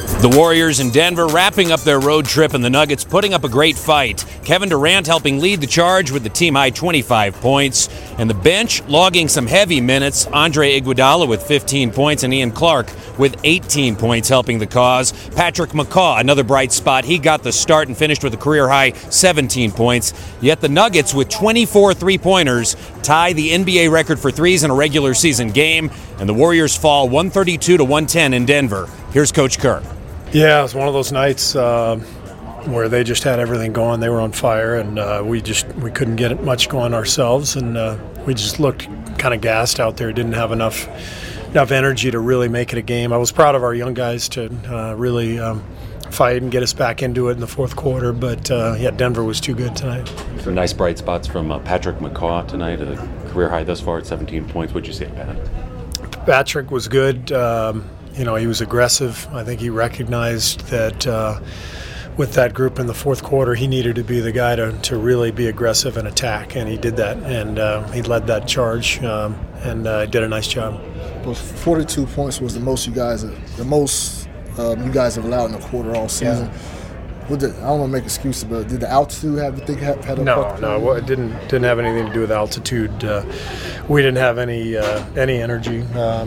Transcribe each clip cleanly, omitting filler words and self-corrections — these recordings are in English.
The Warriors in Denver wrapping up their road trip and the Nuggets putting up a great fight. Kevin Durant helping lead the charge with the team-high 25 points. And the bench logging some heavy minutes. Andre Iguodala with 15 points and Ian Clark with 18 points helping the cause. Patrick McCaw, another bright spot. He got the start and finished with a career-high 17 points. Yet the Nuggets with 24 three-pointers tie the NBA record for threes in a regular season game. And the Warriors fall 132-110 in Denver. Here's Coach Kerr. Yeah, it was one of those nights where they just had everything going. They were on fire, and we couldn't get much going ourselves, and we just looked kind of gassed out there. Didn't have enough energy to really make it a game. I was proud of our young guys to really fight and get us back into it in the fourth quarter, but Denver was too good tonight. Some nice bright spots from Patrick McCaw tonight, a career high thus far at 17 points. What'd you say, Pat? Patrick was good. He was aggressive. I think he recognized that with that group in the fourth quarter, he needed to be the guy to really be aggressive and attack, and he did that. And he led that charge and did a nice job. Well, 42 points was the most you guys have allowed in a quarter all season. Yeah. I don't want to make excuses, but did the altitude had a No, it didn't have anything to do with altitude. We didn't have any energy.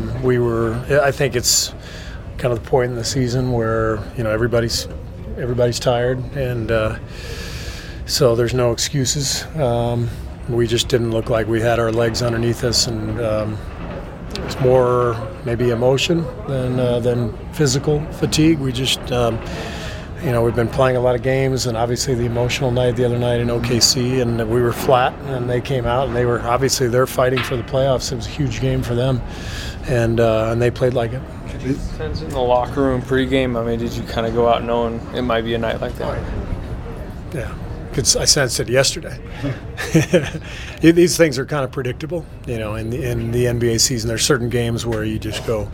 I think it's kind of the point in the season where everybody's tired, and so there's no excuses. We just didn't look like we had our legs underneath us, and it's more maybe emotion than physical fatigue. We just. We've been playing a lot of games, and obviously the emotional night the other night in OKC, and we were flat, and they came out, and they're fighting for the playoffs. It was a huge game for them, and they played like it. Did you sense in the locker room pregame? I mean, did you kind of go out knowing it might be a night like that? Yeah, I sensed it yesterday. These things are kind of predictable, in the NBA season. There's certain games where you just go,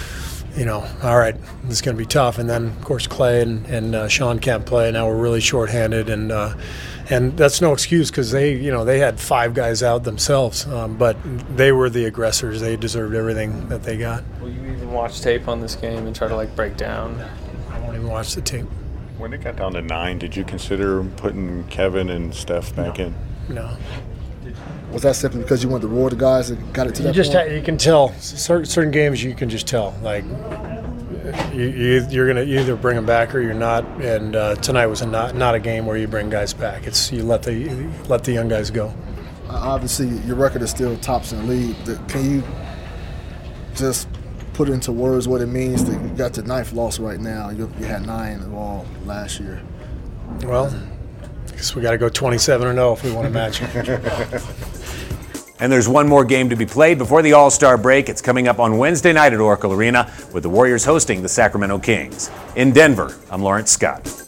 all right, this is going to be tough. And then, of course, Clay and Sean can't play. Now we're really shorthanded, and that's no excuse because they had 5 guys out themselves, but they were the aggressors. They deserved everything that they got. Will you even watch tape on this game and try to break down? I won't even watch the tape. When it got down to 9, did you consider putting Kevin and Steph back in? No. Was that simply because you wanted to roar the guys that got it to that point? You can tell. Certain games you can just tell. You're going to either bring them back or you're not. And tonight was not a game where you bring guys back. It's you let the young guys go. Obviously, your record is still tops in the league. Can you just put into words what it means that you got the 9th loss right now? You had 9 all last year. Well, I guess we got to go 27-0 if we want to match it. And there's one more game to be played before the All-Star break. It's coming up on Wednesday night at Oracle Arena with the Warriors hosting the Sacramento Kings. In Denver, I'm Lawrence Scott.